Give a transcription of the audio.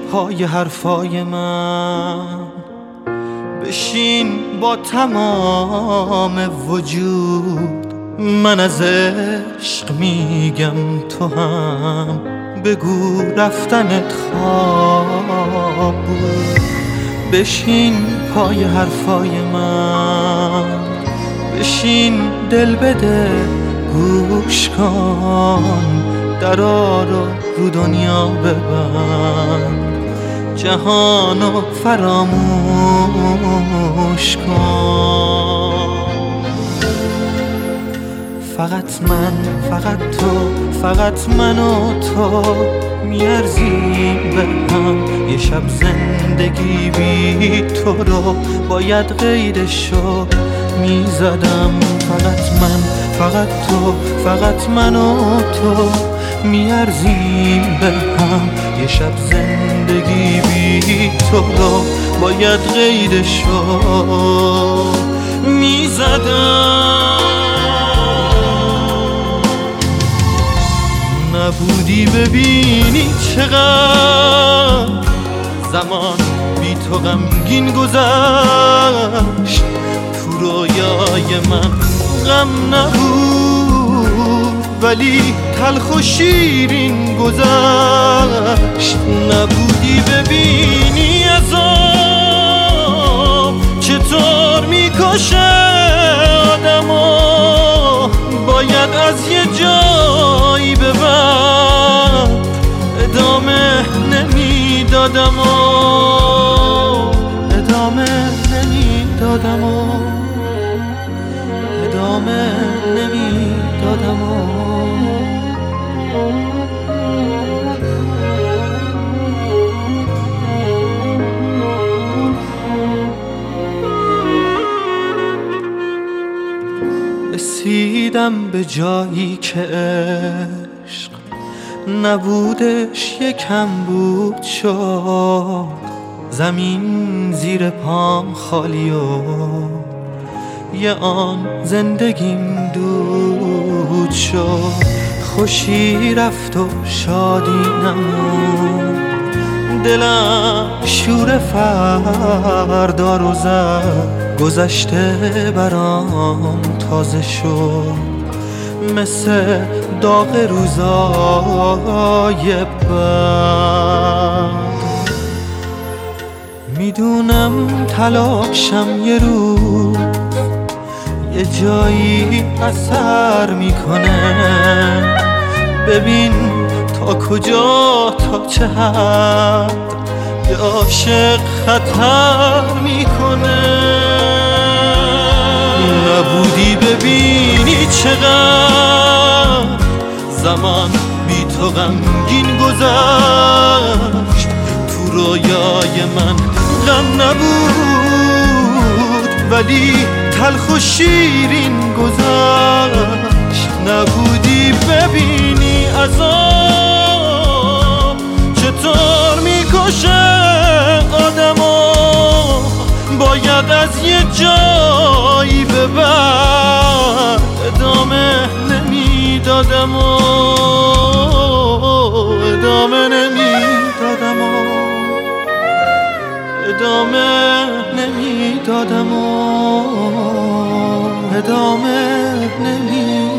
پای حرفای من، بشین با تمام وجود من از عشق میگم، تو هم بگو رفتنت خواب بود. بشین پای حرفای من، بشین دل بده گوش کن، درا رو دنیا ببند، جهانو فراموش کن. فقط من، فقط تو، فقط من و تو میارزیم به هم. یه شب زندگی بی تو رو باید قیدشو میزدم. فقط من، فقط تو، فقط من و تو میارزیم به هم. یه شب زندگی بی تو رو باید قیدشو میزدم. نبودی ببینی چقدر زمان بی تو غمگین گذشت. تو رویای من غم نبود ولی تلخ و شیرین گذشت. نبودی ببینی عذاب چطور میکشه آدمو، باید از یه جایی به بعد ادامه نمیدادم و ادامه نمیدادم و ادامه نمیدادم و رسیدم به جایی که عشق نبودش یکم بود شد. زمین زیر پام خالی و یه آن زندگیم دود شد. خوشی رفت و شادی نموند، دلم شور فردا رو زد. گذشته برام تازه شد مثل داغ روزای بعد. میدونم تلاشم یه روز یه جایی اثر میکنه. ببین تا کجا، تا چه حد یه عاشق خطر میکنه. نبودی ببینی چقدر زمان بی تو غمگین گذشت. تو رویای من غم نبود ولی تلخ و شیرین گذشت. نبودی ببینی عذاب چطور میکشه آدمو، باید از یه جایی به بعد ادامه نمیدادم و ادامه نمیدادم و ادامه نمیدادم و ادامه نمیدادم.